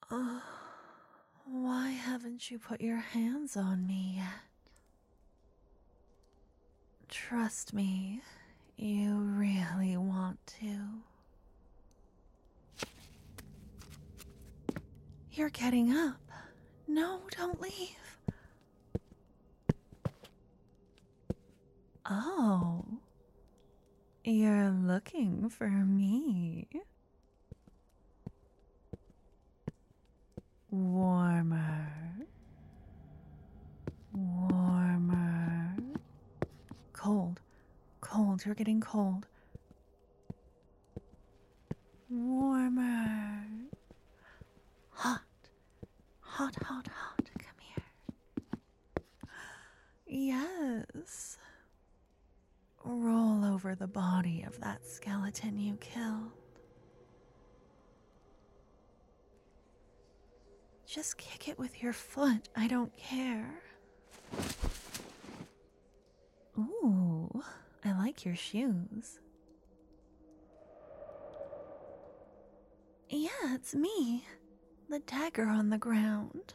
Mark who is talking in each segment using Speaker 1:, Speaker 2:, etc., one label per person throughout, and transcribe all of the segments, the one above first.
Speaker 1: Why haven't you put your hands on me yet? Trust me, you really want to. You're getting up. No, don't leave. Oh, you're looking for me. Warmer. Warmer. Cold. Cold. You're getting cold. Warmer. Hot. Hot, hot, hot. Come here. Yes. Roll over the body of that skeleton you killed. Just kick it with your foot. I don't care. Ooh, I like your shoes. Yeah, it's me. The dagger on the ground.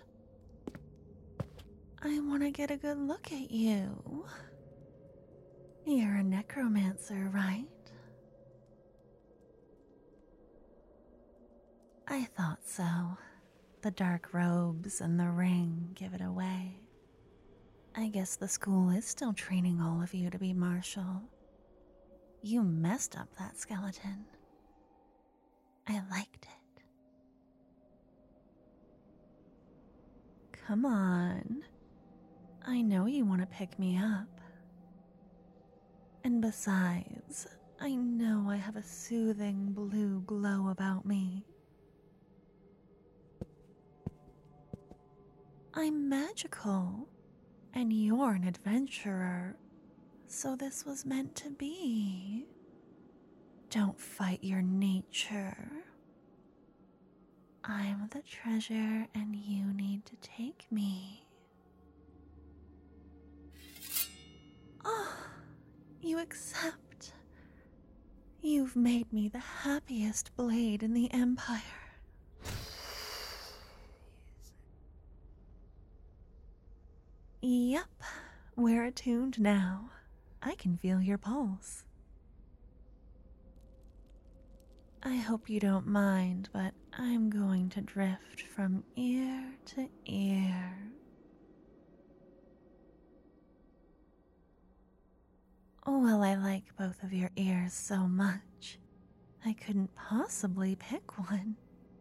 Speaker 1: I want to get a good look at you. You're a necromancer, right? I thought so. The dark robes and the ring give it away. I guess the school is still training all of you to be martial. You messed up that skeleton. I liked it. Come on. I know you want to pick me up. And besides, I know I have a soothing blue glow about me. I'm magical, and you're an adventurer, so this was meant to be. Don't fight your nature. I'm the treasure, and you need to take me. Oh, you accept. You've made me the happiest blade in the Empire. Yep, we're attuned now. I can feel your pulse. I hope you don't mind, but I'm going to drift from ear to ear. Well, I like both of your ears so much, I couldn't possibly pick one.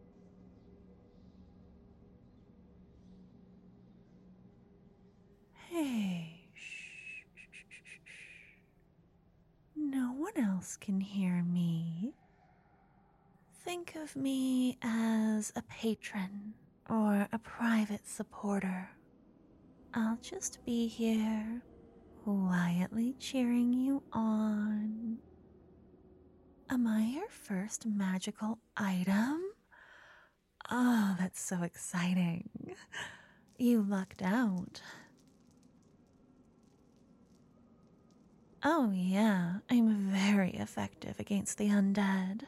Speaker 1: Hey, shh, shh, shh, shh, shh. No one else can hear me. Think of me as a patron or a private supporter. I'll just be here, quietly cheering you on. Am I your first magical item? Oh, that's so exciting. You lucked out. Oh, yeah, I'm very effective against the undead.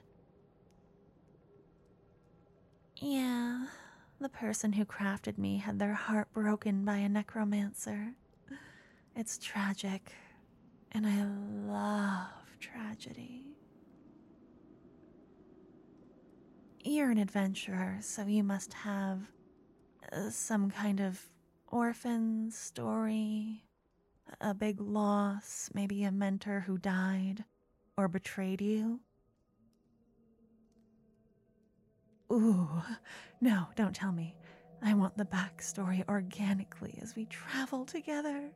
Speaker 1: Yeah, the person who crafted me had their heart broken by a necromancer. It's tragic, and I love tragedy. You're an adventurer, so you must have some kind of orphan story, a big loss, maybe a mentor who died or betrayed you. Ooh, no, don't tell me. I want the backstory organically as we travel together.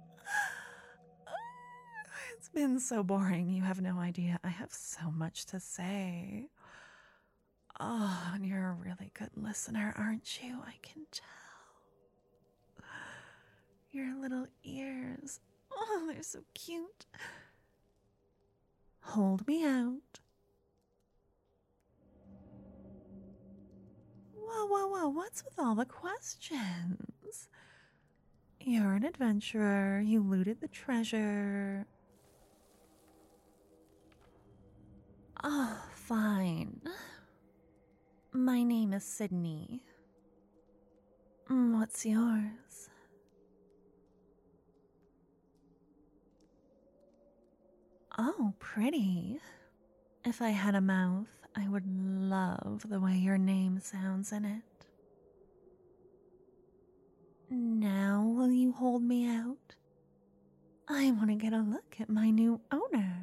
Speaker 1: It's been so boring, you have no idea. I have so much to say. Oh, and you're a really good listener, aren't you? I can tell. Your little ears. Oh, they're so cute. Hold me out. Whoa, whoa, whoa, what's with all the questions? You're an adventurer, you looted the treasure. Oh, fine. My name is Sydney. What's yours? Oh, pretty. If I had a mouth, I would love the way your name sounds in it. Now, will you hold me out? I want to get a look at my new owner.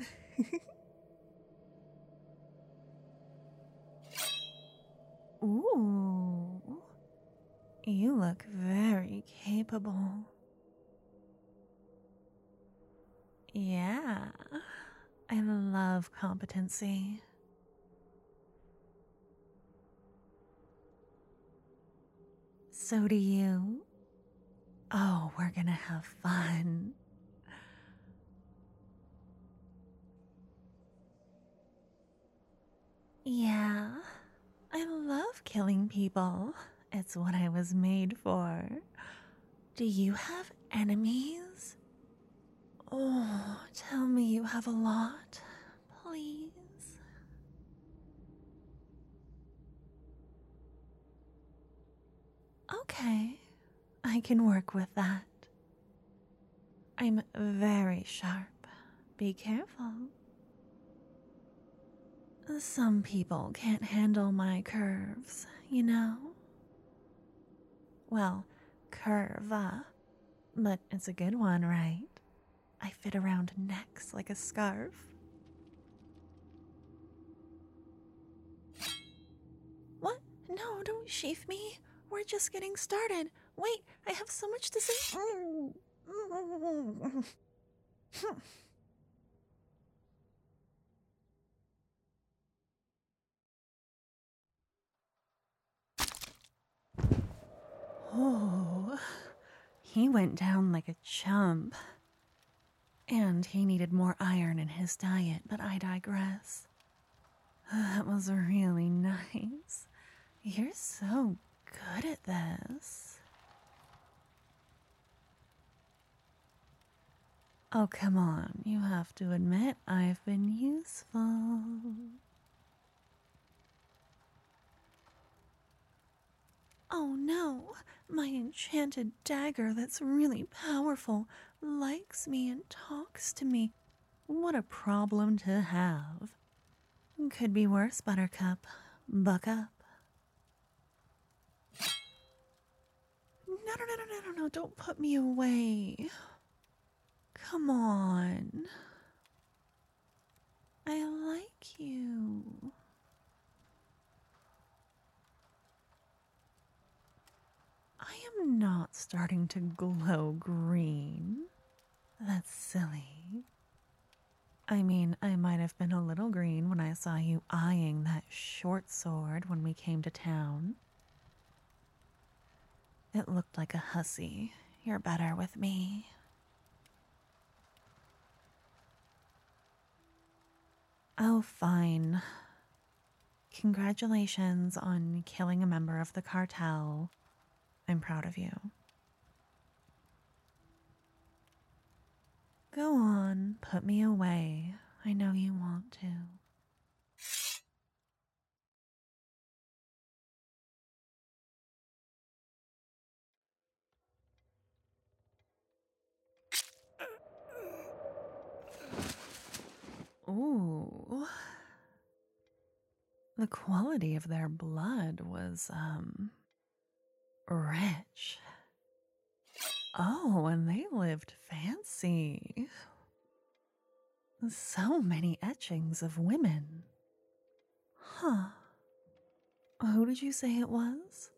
Speaker 1: Ooh, you look very capable. Yeah, I love competency. So do you. Oh, we're gonna have fun. Yeah, I love killing people. It's what I was made for. Do you have enemies? Oh, tell me you have a lot, please. Okay, I can work with that. I'm very sharp. Be careful. Some people can't handle my curves, you know? Well, curva, but it's a good one, right? I fit around necks like a scarf. What? No, don't sheath me. We're just getting started. Wait, I have so much to say. Oh, he went down like a chump. And he needed more iron in his diet, but I digress. That was really nice. You're so good at this. Oh, come on. You have to admit I've been useful. Oh no, my enchanted dagger that's really powerful likes me and talks to me. What a problem to have. Could be worse, Buttercup. Buck up. No, don't put me away. Come on. I like you. I am not starting to glow green. That's silly. I mean, I might have been a little green when I saw you eyeing that short sword when we came to town. It looked like a hussy. You're better with me. Oh, fine. Congratulations on killing a member of the cartel. I'm proud of you. Go on, put me away. I know you want to. Ooh. The quality of their blood was, rich. Oh, and they lived fancy. So many etchings of women. Huh. Who did you say it was?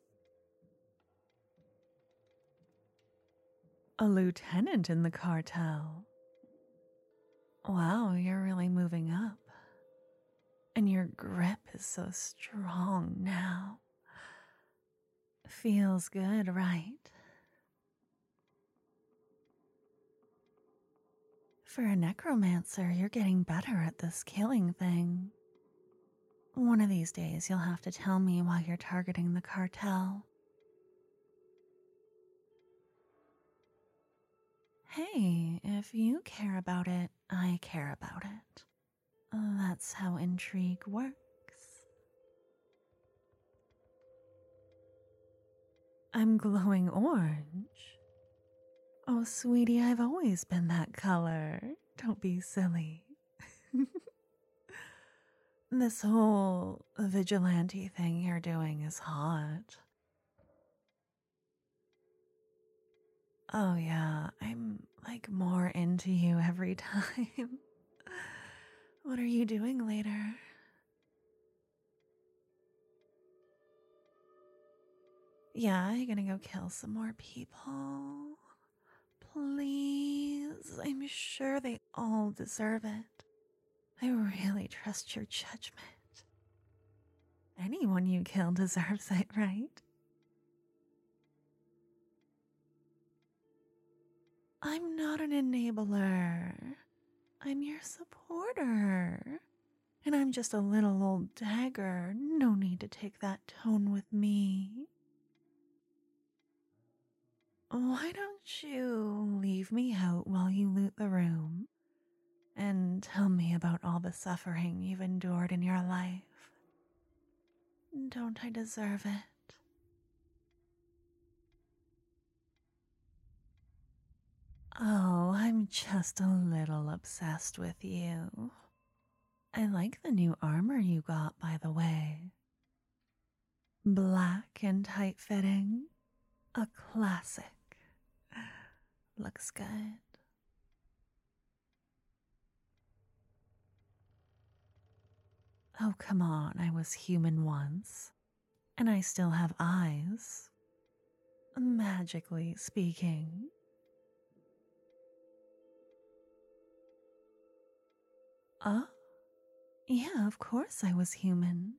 Speaker 1: A lieutenant in the cartel. Wow, you're really moving up. And your grip is so strong now. Feels good, right? For a necromancer, you're getting better at this killing thing. One of these days, you'll have to tell me why you're targeting the cartel. Hey, if you care about it, I care about it. That's how intrigue works. I'm glowing orange. Oh, sweetie, I've always been that color. Don't be silly. This whole vigilante thing you're doing is hot. Oh, yeah, I'm like more into you every time. What are you doing later? Yeah, you gonna go kill some more people? Please, I'm sure they all deserve it. I really trust your judgment. Anyone you kill deserves it, right? I'm not an enabler. I'm your supporter. And I'm just a little old dagger. No need to take that tone with me. Why don't you leave me out while you loot the room and tell me about all the suffering you've endured in your life? Don't I deserve it? Oh, I'm just a little obsessed with you. I like the new armor you got, by the way. Black and tight fitting. A classic. Looks good. Oh, come on, I was human once. And I still have eyes. Magically speaking. Oh? Yeah, of course I was human.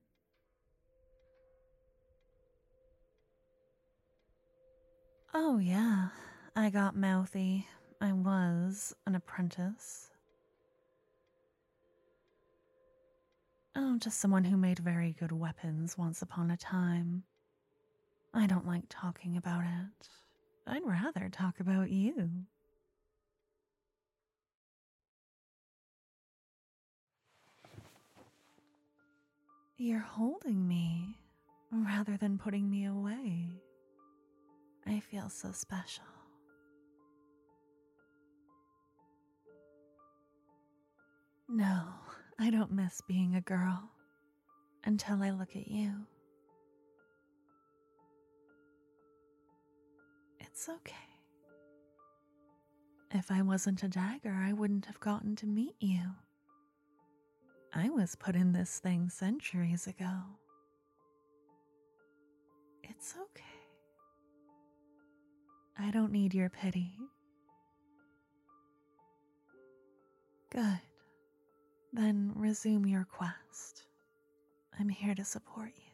Speaker 1: Oh, yeah, I got mouthy. I was an apprentice. Oh, just someone who made very good weapons once upon a time. I don't like talking about it. I'd rather talk about you. You're holding me rather than putting me away. I feel so special. No, I don't miss being a girl until I look at you. It's okay. If I wasn't a dagger, I wouldn't have gotten to meet you. I was put in this thing centuries ago. It's okay. I don't need your pity. Good. Then resume your quest. I'm here to support you.